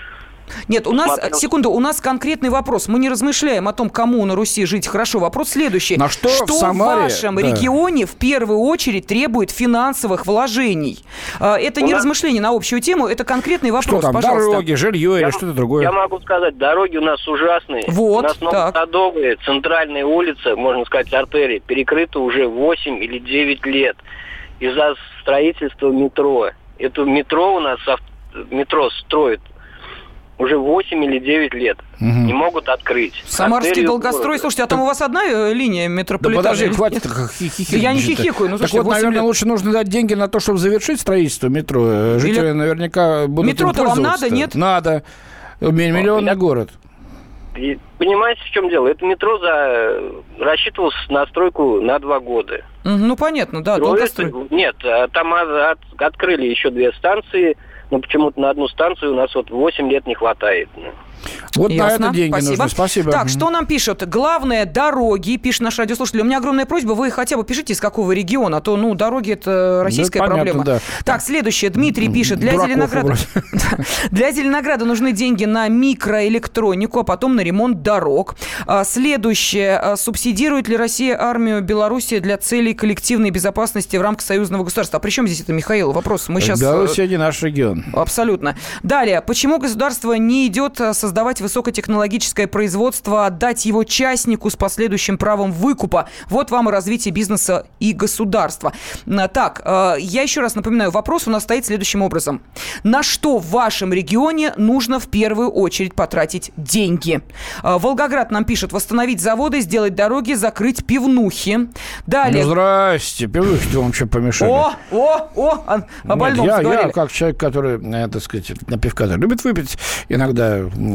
Нет, у нас, Смотрел. секунду, у нас конкретный вопрос. Мы не размышляем о том, кому на Руси жить хорошо. Вопрос следующий. На что что в, Самаре, в вашем да. регионе в первую очередь требует финансовых вложений? Это у не нас... размышление на общую тему, это конкретный вопрос, что там, пожалуйста. Дороги, жилье я, или что-то другое? Я могу сказать, дороги у нас ужасные. Вот, у нас многосадовые, центральные улицы, можно сказать, артерии, перекрыты уже восемь или девять лет из-за строительства метро. Это метро у нас, метро строят уже восемь или девять лет. Угу. Не могут открыть. Самарский Артерию долгострой. города. Слушайте, а там у вас одна линия метрополитена? Да подожди, хватит хихикать. Да я не хихикаю. Ну, так вот, наверное, лет. лучше нужно дать деньги на то, чтобы завершить строительство метро. Жители Или... наверняка будут Метро-то вам надо, нет? Надо. Миллионный я... город. И, понимаете, в чем дело? Это метро за... рассчитывалось на стройку на два года. Ну, понятно, да, долгострой. Нет, там от... открыли еще две станции, но почему-то на одну станцию у нас вот восемь лет не хватает. Вот Ясно. на это деньги Спасибо. нужны. Спасибо. Так, что нам пишут? Главное, дороги, пишет наш радиослушатель. У меня огромная просьба, вы хотя бы пишите, из какого региона, а то, ну, дороги – это российская да, понятно, проблема. Да. Так, следующее. Дмитрий пишет. Для Дураков Зеленограда... Для Зеленограда нужны деньги на микроэлектронику, а потом на ремонт дорог. Следующее. Субсидирует ли Россия армию Беларуси для целей коллективной безопасности в рамках союзного государства? А при чем здесь это, Михаил? Вопрос. Мы сейчас... Беларусь не наш регион. Абсолютно. Далее. Почему государство не идет создавать высокотехнологическое производство, отдать его частнику с последующим правом выкупа? Вот вам и развитие бизнеса и государства. Так, я еще раз напоминаю, вопрос у нас стоит следующим образом. На что в вашем регионе нужно в первую очередь потратить деньги? Волгоград нам пишет: восстановить заводы, сделать дороги, закрыть пивнухи. Далее... Ну, здрасте, пивнухи-то вам что помешали? О, о, о, о больном я, заговорили. я как человек, который, так сказать, на пивка любит выпить иногда.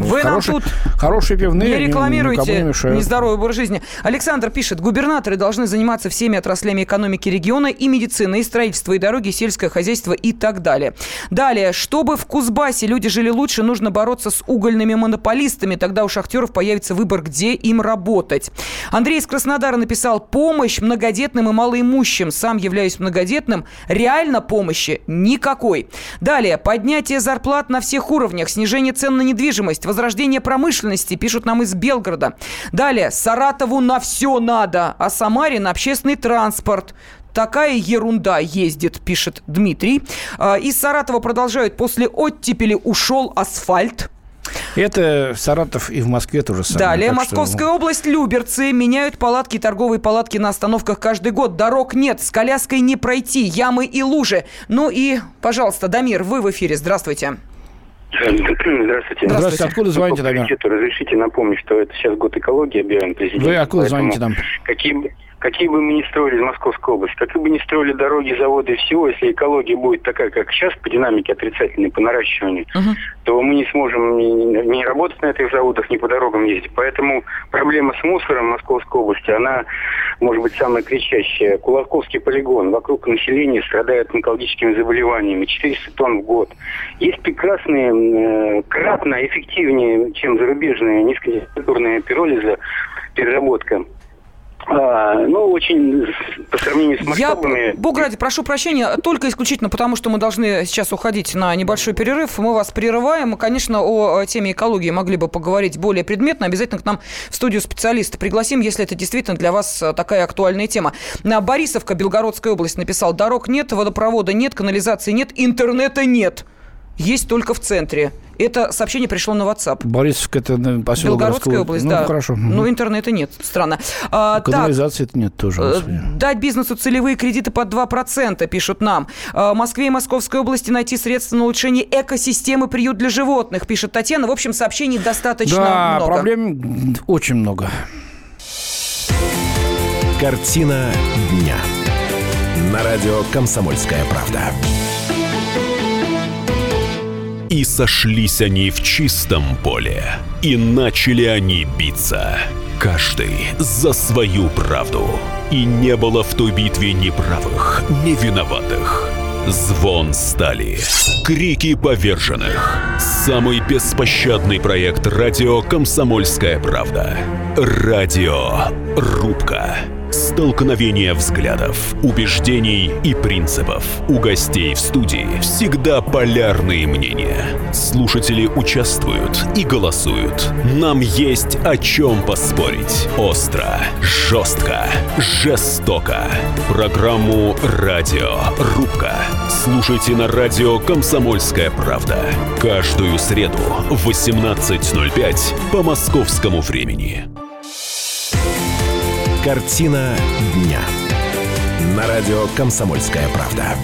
Вы хорошие, нам тут хорошие пивные не рекламируйте не нездоровый образ жизни. Александр пишет, губернаторы должны заниматься всеми отраслями экономики региона, и медицина, и строительство, и дороги, и сельское хозяйство, и так далее. Далее, чтобы в Кузбассе люди жили лучше, нужно бороться с угольными монополистами, тогда у шахтеров появится выбор, где им работать. Андрей из Краснодара написал, помощь многодетным и малоимущим. Сам являюсь многодетным. Реально помощи никакой. Далее, поднятие зарплат на всех уровнях, снижение цен на недвижимость, возрождение промышленности, пишут нам из Белгорода. Далее, Саратову на все надо, а Самаре на общественный транспорт. Такая ерунда ездит, пишет Дмитрий. Из Саратова продолжают, после оттепели ушел асфальт. Это Саратов и в Москве тоже самое. Далее, так Московская что... область, Люберцы. Меняют палатки, торговые палатки на остановках каждый год. Дорог нет, с коляской не пройти, ямы и лужи. Ну и, пожалуйста, Дамир, вы в эфире. Здравствуйте. Здравствуйте. Здравствуйте. Откуда звоните, Дамир? Разрешите напомнить, что это сейчас год экологии объявлен президентом. Вы откуда звоните там? Какие, какие бы мы ни строили из Московской области, какие бы ни строили дороги, заводы и всего, если экология будет такая, как сейчас, по динамике отрицательной, по наращиванию, uh-huh. то мы не сможем ни, ни работать на этих заводах, ни по дорогам ездить. Поэтому проблема с мусором в Московской области, она может быть самая кричащая. Кулаковский полигон. Вокруг населения страдает онкологическими заболеваниями. четыреста тонн в год. Есть прекрасные, э, кратно эффективнее, чем зарубежные низкотемпературные пиролизы, переработка. А, ну, очень по сравнению с масштабами... Я, Бог ради, прошу прощения, только исключительно потому, что мы должны сейчас уходить на небольшой перерыв. Мы вас прерываем. Мы, конечно, о теме экологии могли бы поговорить более предметно. Обязательно к нам в студию специалиста пригласим, если это действительно для вас такая актуальная тема. Борисовка, Белгородская область, написал, дорог нет, водопровода нет, канализации нет, интернета нет. Есть только в центре. Это сообщение пришло на WhatsApp. Борисовка, это поселок Белгородская область, ну, да. Хорошо. Ну, интернета нет. Странно. А, канализации это нет тоже. Господи. Дать бизнесу целевые кредиты под два процента, пишут нам. В Москве и Московской области найти средства на улучшение экосистемы приют для животных, пишет Татьяна. В общем, сообщений достаточно да, много. Да, проблем очень много. Картина дня. На радио «Комсомольская правда». И сошлись они в чистом поле, и начали они биться, каждый за свою правду. И не было в той битве ни правых, ни виноватых. Звон стали, крики поверженных. Самый беспощадный проект радио «Комсомольская правда». Радиорубка. Столкновение взглядов, убеждений и принципов. У гостей в студии всегда полярные мнения. Слушатели участвуют и голосуют. Нам есть о чем поспорить. Остро, жестко, жестоко. Программу «Радиорубка» слушайте на радио «Комсомольская правда». Каждую среду в восемнадцать ноль пять по московскому времени. Картина дня. На радио «Комсомольская правда».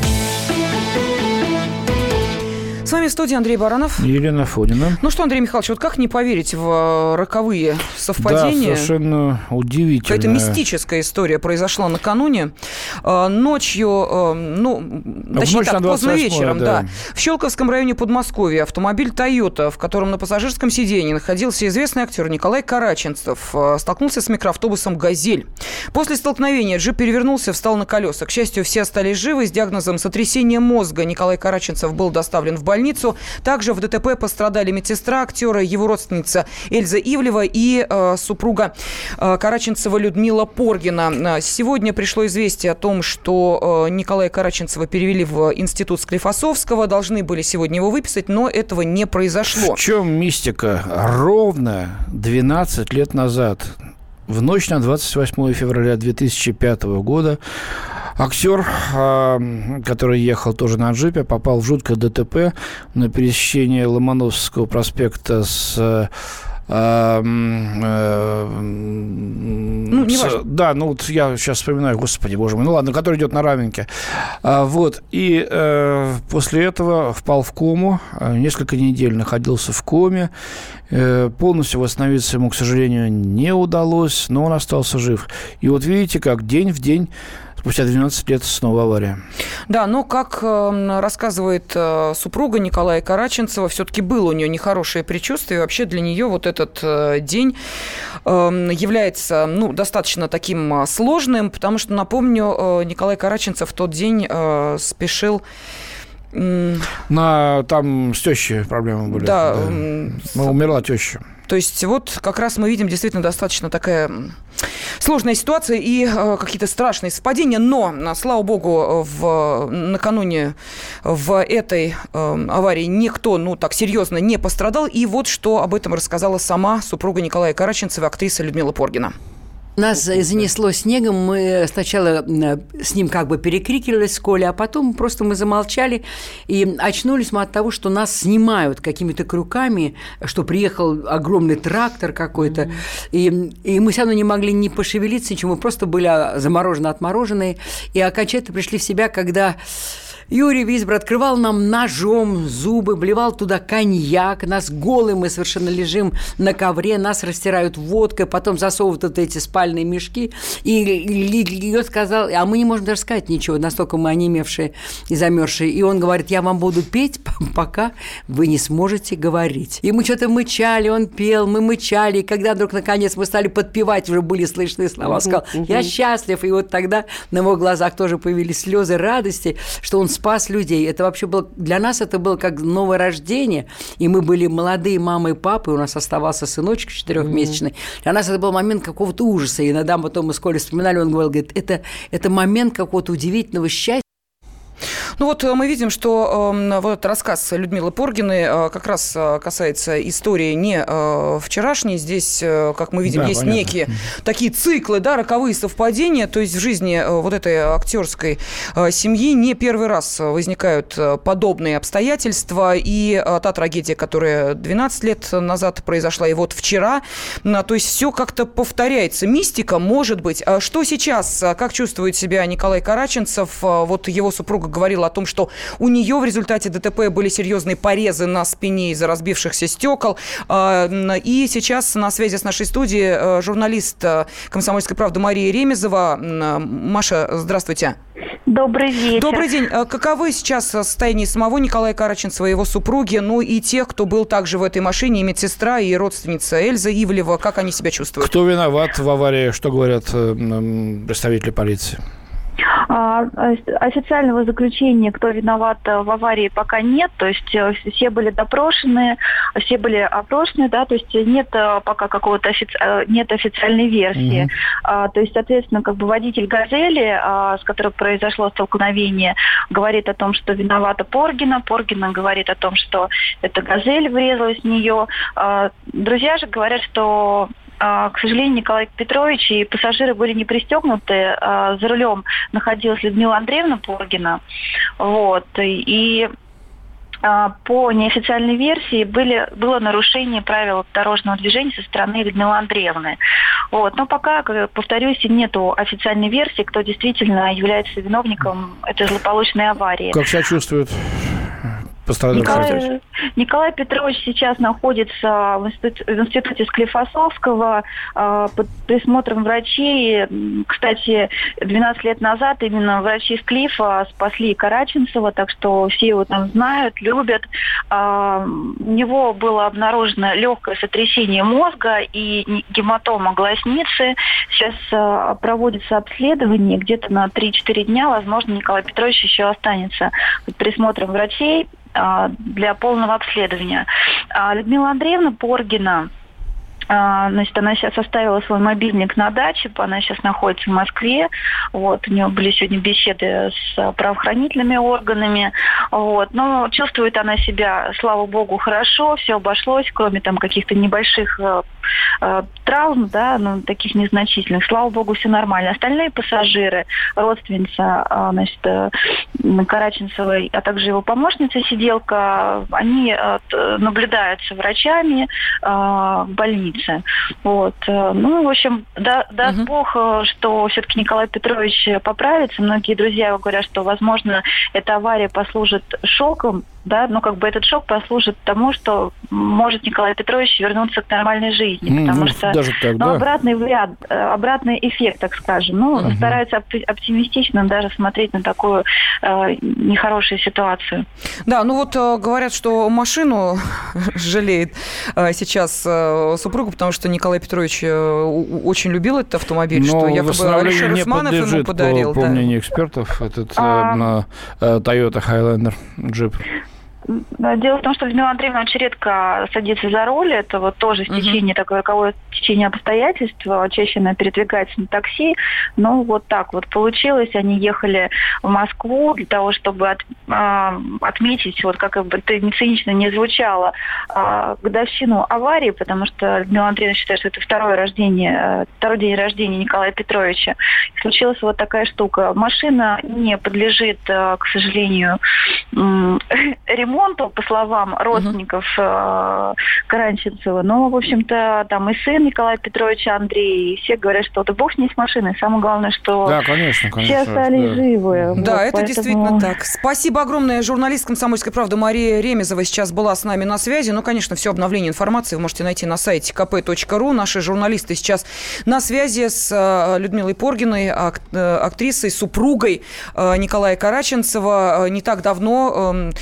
С вами в студии Андрей Баранов. Елена Фонина. Ну что, Андрей Михайлович, вот как не поверить в роковые совпадения? Да, совершенно удивительно. Какая-то мистическая история произошла накануне. Ночью, ну, точнее так, поздно вечером, да. да. В Щелковском районе Подмосковья автомобиль «Тойота», в котором на пассажирском сиденье находился известный актер Николай Караченцев, столкнулся с микроавтобусом «Газель». После столкновения джип перевернулся, встал на колеса. К счастью, все остались живы. С диагнозом сотрясение мозга Николай Караченцев был доставлен в больницу. Также в ДТП пострадали медсестра актера, его родственница Эльза Ивлева и э, супруга э, Караченцева Людмила Поргина. Сегодня пришло известие о том, что э, Николая Караченцева перевели в институт Склифосовского. Должны были сегодня его выписать, но этого не произошло. В чем мистика? Ровно двенадцать лет назад, в ночь на двадцать восьмое февраля две тысячи пятого года, актер, который ехал тоже на джипе, попал в жуткое ДТП на пересечении Ломоносовского проспекта с... А, а, ну, не важно. Да, ну вот я сейчас вспоминаю, господи, боже мой, ну ладно, который идет на Раменке. А, вот, и а, после этого впал в кому, а, несколько недель находился в коме, а, полностью восстановиться ему, к сожалению, не удалось, но он остался жив. И вот видите, как день в день Спустя двенадцать лет снова авария. Да, но, как э, рассказывает э, супруга Николая Караченцева, все-таки было у нее нехорошее предчувствие. И вообще для нее вот этот э, день э, является ну, достаточно таким сложным, потому что, напомню, э, Николай Караченцев в тот день э, спешил... На, там с тещей проблемы были. Да. да. С... Умерла теща. То есть вот как раз мы видим действительно достаточно такая сложная ситуация и э, какие-то страшные совпадения. Но, слава богу, в, накануне в этой э, аварии никто ну, так серьезно не пострадал. И вот что об этом рассказала сама супруга Николая Караченцева, актриса Людмила Поргина. Нас занесло снегом, мы сначала с ним как бы перекрикивались с Колей, а потом просто мы замолчали и очнулись мы от того, что нас снимают какими-то крюками, что приехал огромный трактор какой-то, mm-hmm. и, и мы все равно не могли ни пошевелиться, ничего, мы просто были заморожены, отмороженные, и окончательно пришли в себя, когда... Юрий Висбор открывал нам ножом зубы, блевал туда коньяк, нас голые, мы совершенно лежим на ковре, нас растирают водкой, потом засовывают вот эти спальные мешки, и, и, и он сказал, а мы не можем даже сказать ничего, настолько мы онемевшие и замерзшие, и он говорит, я вам буду петь, пока вы не сможете говорить. И мы что-то мычали, он пел, мы мычали, и когда вдруг наконец мы стали подпевать, уже были слышны слова, он сказал, я счастлив, и вот тогда на его глазах тоже появились слезы радости, что он спас людей. Это вообще было... Для нас это было как новое рождение, и мы были молодые мамы и папы, у нас оставался сыночек четырехмесячный. Mm-hmm. Для нас это был момент какого-то ужаса, и иногда потом мы с Колей вспоминали, он говорил, говорит, это, это момент какого-то удивительного счастья. Ну вот мы видим, что э, вот рассказ Людмилы Поргиной э, как раз касается истории не э, вчерашней. Здесь, э, как мы видим, да, есть понятно. Некие такие циклы, да, роковые совпадения. То есть в жизни э, вот этой актерской э, семьи не первый раз возникают подобные обстоятельства. И э, та трагедия, которая двенадцать лет назад произошла, и вот вчера. Э, то есть все как-то повторяется. Мистика, может быть. А что сейчас? Как чувствует себя Николай Караченцев? Вот его супруга говорила о том, что у нее в результате ДТП были серьезные порезы на спине из-за разбившихся стекол. И сейчас на связи с нашей студией журналист «Комсомольской правды» Мария Ремезова. Маша, здравствуйте. Добрый вечер. Добрый день. Каковы сейчас состояние самого Николая Караченцева и его супруги, ну и тех, кто был также в этой машине, и медсестра, и родственница Эльза Ивлева, как они себя чувствуют? Кто виноват в аварии? Что говорят представители полиции? Официального заключения, кто виноват в аварии, пока нет. То есть все были допрошены, все были опрошены, да, то есть нет пока какого-то офици... нет официальной версии. Mm-hmm. То есть, соответственно, как бы водитель «Газели», с которым произошло столкновение, говорит о том, что виновата Поргина. Поргина говорит о том, что эта «Газель» врезалась в нее. Друзья же говорят, что к сожалению, Николай Петрович и пассажиры были не пристегнуты. За рулем находилась Людмила Андреевна Поргина. Вот. И по неофициальной версии были, было нарушение правил дорожного движения со стороны Людмилы Андреевны. Вот. Но пока, повторюсь, нету официальной версии, кто действительно является виновником этой злополучной аварии. Как себя чувствует? Николай, Николай Петрович сейчас находится в институте, в институте Склифосовского э, под присмотром врачей. Кстати, двенадцать лет назад именно врачи Склифа спасли Караченцева, так что все его там знают, любят. Э, у него было обнаружено легкое сотрясение мозга и гематома глазницы. Сейчас э, проводится обследование, где-то на три-четыре дня, возможно, Николай Петрович еще останется под присмотром врачей для полного обследования. Людмила Андреевна Поргина, значит, она сейчас оставила свой мобильник на даче, она сейчас находится в Москве. Вот, у нее были сегодня беседы с правоохранительными органами. Вот, но чувствует она себя, слава богу, хорошо, все обошлось, кроме там каких-то небольших э, э, травм, да, ну, таких незначительных. Слава богу, все нормально. Остальные пассажиры, родственница, э, значит, э, Караченцевой, а также его помощница, сиделка, они э, наблюдаются врачами э, в больнице. Вот. Ну, в общем, да, даст угу. Бог, что все-таки Николай Петрович поправится. Многие друзья его говорят, что, возможно, эта авария послужит шоком да, ну, как бы этот шок послужит тому, что может Николай Петрович вернуться к нормальной жизни, mm, потому ну, что даже так, ну, да. обратный вариант, обратный эффект, так скажем, ну, uh-huh. стараются оптимистично даже смотреть на такую э, нехорошую ситуацию. Да, ну вот э, говорят, что машину жалеет э, сейчас э, супруга, потому что Николай Петрович э, очень любил этот автомобиль, но что якобы Алишер Усманов ему подарил. По, да. по мнению экспертов, этот а... э, Toyota Highlander джип. Дело в том, что Людмила Андреевна очень редко садится за руль. Это вот тоже стечение, uh-huh. такое роковое течение обстоятельств. Чаще она передвигается на такси. Но вот так вот получилось. Они ехали в Москву для того, чтобы от, э, отметить, вот как бы это не цинично не звучало, э, годовщину аварии, потому что Людмила Андреевна считает, что это второе рождение, второй день рождения Николая Петровича. И случилась вот такая штука. Машина не подлежит, э, к сожалению, э, ремонту, по словам родственников uh-huh. э, Каранченцева. Но, в общем-то, там и сын Николая Петровича Андрей, и все говорят, что да бог с ней с машиной. Самое главное, что да, конечно, конечно, все остались да. живы. Да, вот, это поэтому... действительно так. Спасибо огромное. Журналист «Комсомольской правды» Мария Ремезова сейчас была с нами на связи. Ну, конечно, все обновление информации вы можете найти на сайте ка пэ точка ру. Наши журналисты сейчас на связи с Людмилой Поргиной, актрисой, супругой Николая Караченцева. Не так давно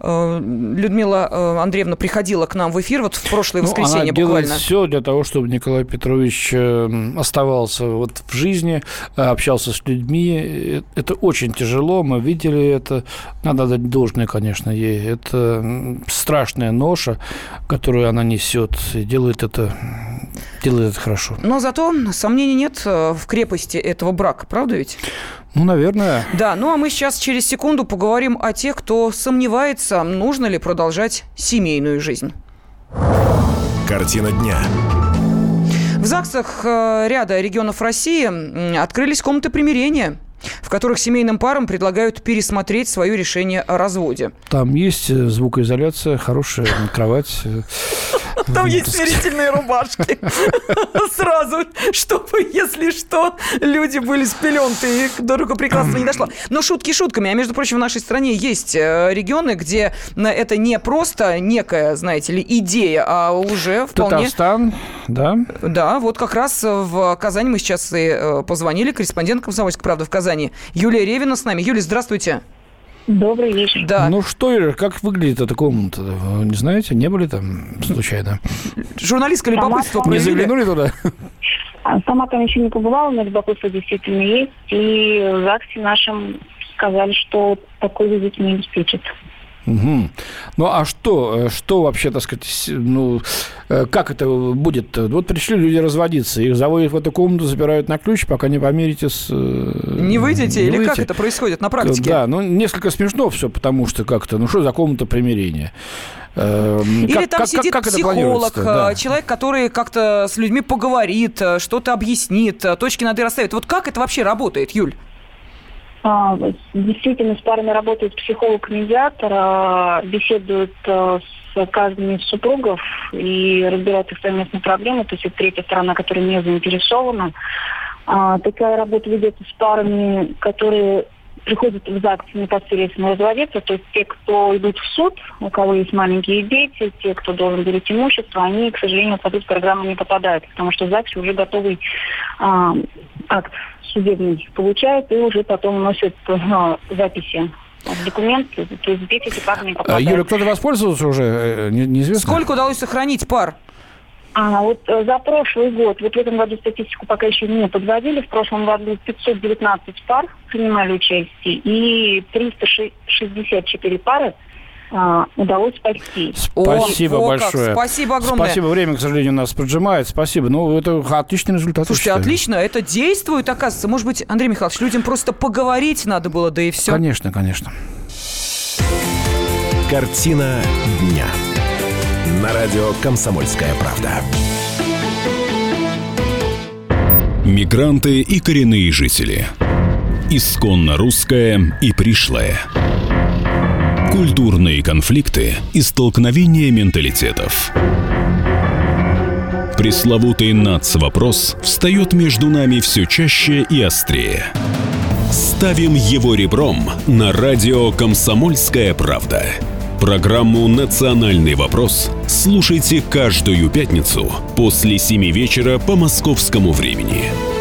Людмила Андреевна приходила к нам в эфир вот в прошлое воскресенье ну, она буквально. делает все для того, чтобы Николай Петрович оставался вот в жизни, общался с людьми. Это очень тяжело, мы видели это. Надо дать должное, конечно, ей. Это страшная ноша, которую она несет, и делает это, делает это хорошо. Но зато сомнений нет в крепости этого брака, правда ведь? Ну, наверное. Да, ну а мы сейчас через секунду поговорим о тех, кто сомневается, нужно ли продолжать семейную жизнь. Картина дня. В ЗАГСах ряда регионов России открылись комнаты примирения, в которых семейным парам предлагают пересмотреть свое решение о разводе. Там есть звукоизоляция, хорошая кровать. Там есть смирительные рубашки. Сразу, чтобы, если что, люди были спеленты, и до рукоприкладства не дошло. Но шутки шутками. А, между прочим, в нашей стране есть регионы, где это не просто некая, знаете ли, идея, а уже вполне... Татарстан, да? Да, вот как раз в Казани мы сейчас и позвонили. Корреспондент «Комсомольской правды» в Казани Юлия Ревина с нами. Юлия, здравствуйте. Добрый вечер. Да. Ну что, как выглядит эта комната? Вы не знаете? Не были там случайно? Журналистское любопытство проявили. Не заглянули туда? Сама там еще не побывала, но любопытство действительно есть. И в ЗАГСе нашем сказали, что такой визит не обеспечит. Угу. Ну, а что, что вообще, так сказать, ну, как это будет? Вот пришли люди разводиться, их заводят в эту комнату, запирают на ключ, пока не помирите с... Не выйдете? Не или выйдете? Как это происходит на практике? Да, ну, несколько смешно все, потому что как-то, ну, что за комната примирения? Или как, там как, сидит как, как психолог, да. человек, который как-то с людьми поговорит, что-то объяснит, точки над «и» расставит. Вот как это вообще работает, Юль? А, действительно, с парами работает психолог-медиатор, беседует с каждым из супругов и разбирает их совместные проблемы, то есть это третья сторона, которая не заинтересована. А, такая работа ведется с парами, которые приходят в ЗАГС непосредственно разводиться, то есть те, кто идут в суд, у кого есть маленькие дети, те, кто должен делить имущество, они, к сожалению, под эту программу не попадают, потому что в ЗАГСе уже готовый а, акт судебный получают и уже потом носят а, записи в документы, то есть дети эти пар не попадают. Юля, кто-то воспользовался уже, не, неизвестно? Сколько удалось сохранить пар? А вот за прошлый год, вот в этом году статистику пока еще не подводили, в прошлом году пятьсот девятнадцать пар принимали участие, и триста шестьдесят четыре пары а, удалось спасти. Спасибо О, большое. Спасибо огромное. Спасибо, время, к сожалению, у нас поджимает. Спасибо. Ну, это отличный результат. Слушайте, отлично, это действует, оказывается. Может быть, Андрей Михайлович, людям просто поговорить надо было, да и все. Конечно, конечно. Картина дня. На радио «Комсомольская правда». Мигранты и коренные жители. Исконно русское и пришлое. Культурные конфликты и столкновения менталитетов. Пресловутый нацвопрос встает между нами все чаще и острее. Ставим его ребром на радио «Комсомольская правда». Программу «Национальный вопрос» слушайте каждую пятницу после семи вечера по московскому времени.